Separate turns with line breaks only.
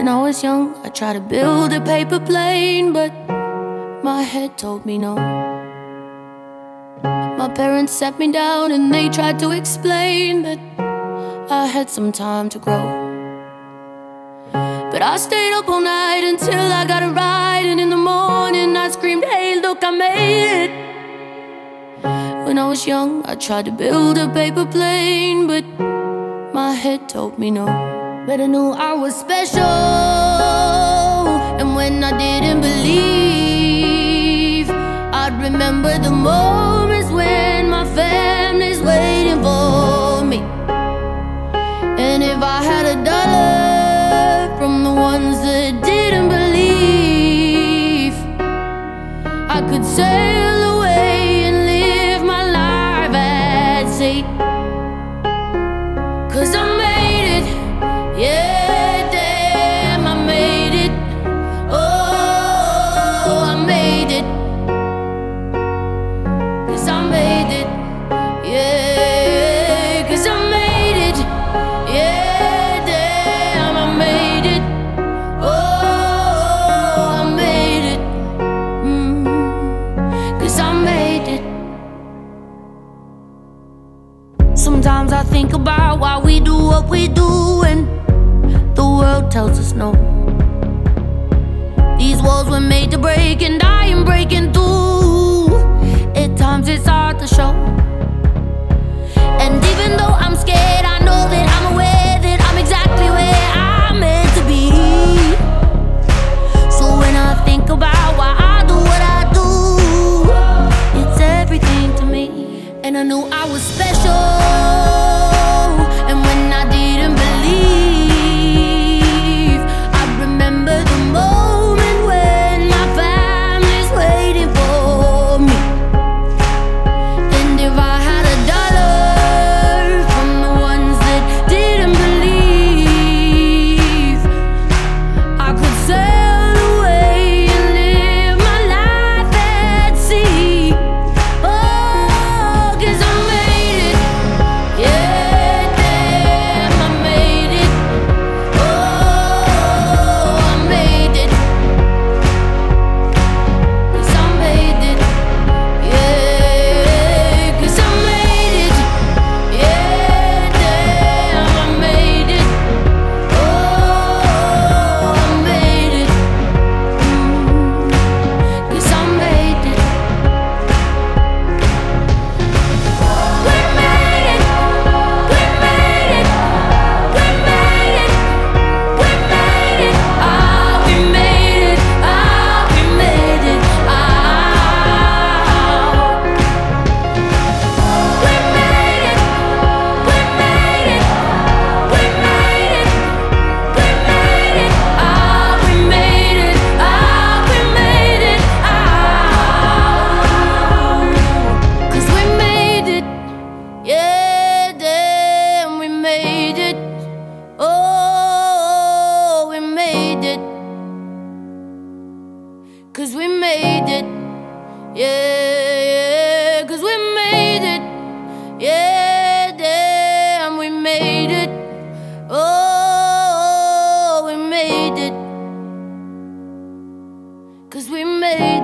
When I was young, I tried to build a paper plane, but my head told me no. My parents sat me down and they tried to explain that I had some time to grow. But I stayed up all night until I got it right, and in the morning I screamed, hey look, I made it. When I was young, I tried to build a paper plane, but my head told me no. But I knew I was special, and when I didn't believe, I'd remember the moments when my family's waiting for me. And if I had $1 from the ones that didn't believe, I could sail away and live my life at sea. 'Cause I made it, yeah, damn, I made it. Oh, I made it. 'Cause I made it, yeah. 'Cause I made it, yeah, damn, I made it. Oh, I made it. 'Cause I made it. Sometimes I think about why we do what we do, and the world tells us no. These walls were made to break, and I am breaking through. At times it's hard to show, and even though I'm scared, I know that I'm aware that I'm exactly where I'm meant to be. So when I think about why I do what I do, it's everything to me. And I knew I was special, and when I didn't believe, I remember the moment when my family's waiting for me. And if I had $1 from the ones that didn't believe, I could sail away and live my life at sea. Oh, 'cause I made it, yeah, damn, I made it. Oh, I made it. 'Cause I made it, yeah. 'Cause I made it, yeah, damn, I made it. Oh, I made it. 'Cause I made it. We made it, we made it, we made it, we made it. Ah, we made it, ah, we made it, ah. We made it, we made it, we made it, we made it, ah, we made it, ah, we made it, ah. 'Cause we made it, yeah, damn, we made it. Oh, we made it. 'Cause we made it, yeah. 'Cause we made it, yeah, damn, we made it. Oh, we made it. 'Cause we made it.